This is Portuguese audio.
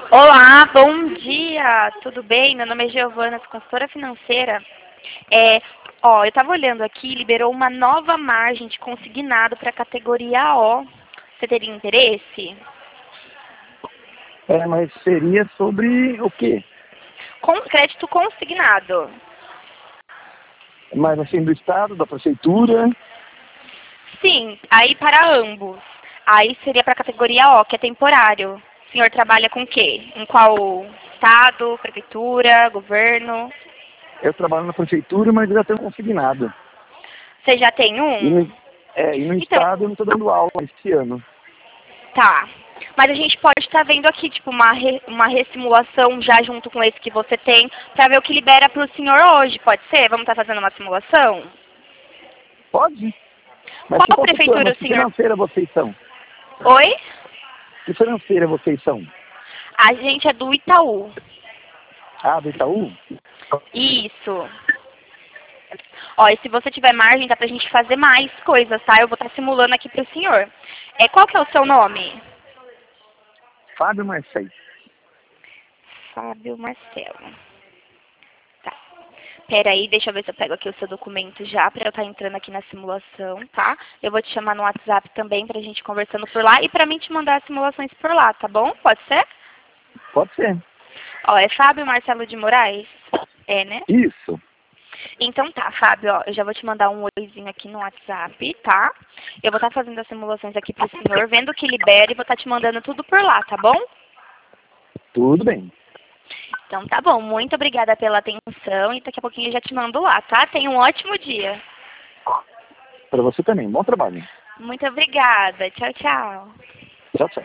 Olá, bom dia, tudo bem? Meu nome é Giovana, sou consultora financeira. Eu estava olhando aqui, liberou uma nova margem de consignado para a categoria O. Você teria interesse? Mas seria sobre o quê? Com crédito consignado. Mas assim, do Estado, da Prefeitura? Sim, aí para ambos. Aí seria para a categoria O, que é temporário. O senhor trabalha com o quê? Em qual estado, prefeitura, governo? Eu trabalho na Prefeitura, mas já tenho consignado. Você já tem E um? no Então, Estado eu não estou dando aula esse ano. tá. Mas a gente pode estar vendo aqui, tipo, uma ressimulação já junto com esse que você tem, para ver o que libera para o senhor hoje, pode ser? Vamos estar fazendo uma simulação? Pode? Mas Qual prefeitura o que senhor... financeira vocês são? Oi? Que financeira vocês são? A gente é do Itaú. Ah, do Itaú? Isso. Ó, e se você tiver margem, dá pra gente fazer mais coisas, tá? Eu vou estar simulando aqui pro senhor. Qual que é o seu nome? Fábio Marcelo. Fábio Marcelo. Tá. Pera aí, deixa eu ver se eu pego aqui o seu documento já, pra eu estar entrando aqui na simulação, tá? Eu vou te chamar no WhatsApp também pra gente conversando por lá e pra mim te mandar as simulações por lá, tá bom? Pode ser? Pode ser. Ó, é Fábio Marcelo de Moraes? É, né? Isso. Então tá, Fábio, ó, eu já vou te mandar um oizinho aqui no WhatsApp, tá? Eu vou estar fazendo as simulações aqui pro senhor, vendo o que libera e vou estar te mandando tudo por lá, tá bom? Tudo bem. Então tá bom, muito obrigada pela atenção e daqui a pouquinho eu já te mando lá, tá? Tenha um ótimo dia. Para você também. Bom trabalho. Muito obrigada. Tchau, tchau.